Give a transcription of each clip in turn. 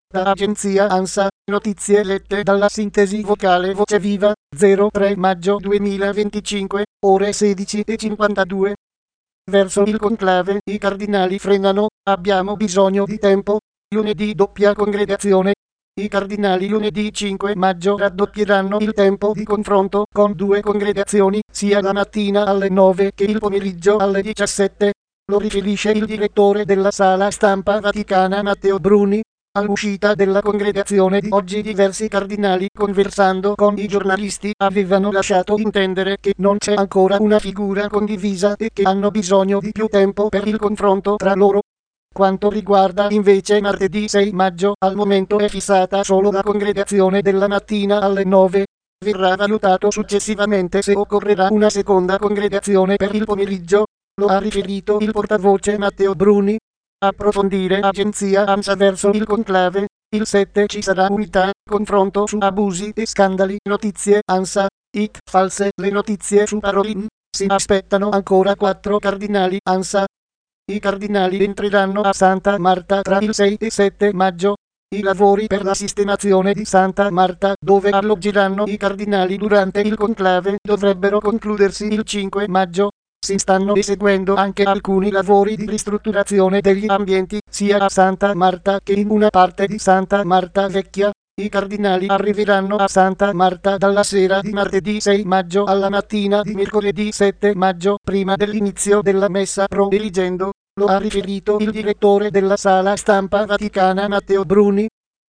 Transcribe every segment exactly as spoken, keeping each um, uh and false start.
Da agenzia ANSA, notizie lette dalla sintesi vocale Voce Viva, zero tre maggio duemilaventicinque, ore sedici e cinquantadue. Verso il conclave, i cardinali frenano, abbiamo bisogno di tempo. Lunedì doppia congregazione. I cardinali lunedì cinque maggio raddoppieranno il tempo di confronto con due congregazioni, sia la mattina alle nove che il pomeriggio alle diciassette. Lo riferisce il direttore della sala stampa vaticana Matteo Bruni. All'uscita della congregazione di oggi diversi cardinali, conversando con i giornalisti, avevano lasciato intendere che non c'è ancora una figura condivisa e che hanno bisogno di più tempo per il confronto tra loro. Quanto riguarda invece martedì sei maggio, al momento è fissata solo la congregazione della mattina alle nove. Verrà valutato successivamente se occorrerà una seconda congregazione per il pomeriggio. Lo ha riferito il portavoce Matteo Bruni. Approfondire agenzia ANSA verso il conclave. Il sette ci sarà unità, confronto su abusi e scandali. Notizie ANSA, I C, false le notizie su Parolin. Si aspettano ancora quattro cardinali ANSA. I cardinali entreranno a Santa Marta tra il sei e sette maggio. I lavori per la sistemazione di Santa Marta, dove alloggeranno i cardinali durante il conclave, dovrebbero concludersi il cinque maggio. Si stanno eseguendo anche alcuni lavori di ristrutturazione degli ambienti, sia a Santa Marta che in una parte di Santa Marta Vecchia. I cardinali arriveranno a Santa Marta dalla sera di martedì sei maggio alla mattina di mercoledì sette maggio, prima dell'inizio della messa pro eligendo. Lo ha riferito il direttore della sala stampa vaticana Matteo Bruni.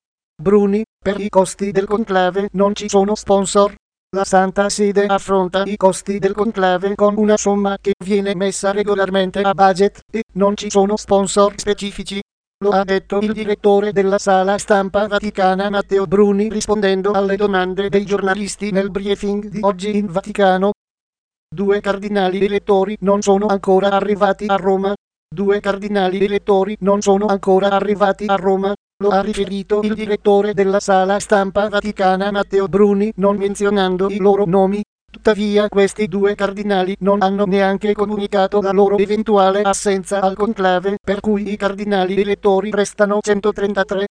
Bruni, per i costi del conclave non ci sono sponsor. La Santa Sede affronta i costi del conclave con una somma che viene messa regolarmente a budget e non ci sono sponsor specifici. Lo ha detto il direttore della sala stampa vaticana Matteo Bruni rispondendo alle domande dei giornalisti nel briefing di oggi in Vaticano. Due cardinali elettori non sono ancora arrivati a Roma. Due cardinali elettori non sono ancora arrivati a Roma. Lo ha riferito il direttore della sala stampa vaticana Matteo Bruni non menzionando i loro nomi. Tuttavia questi due cardinali non hanno neanche comunicato la loro eventuale assenza al conclave, per cui i cardinali elettori restano centotrentatré.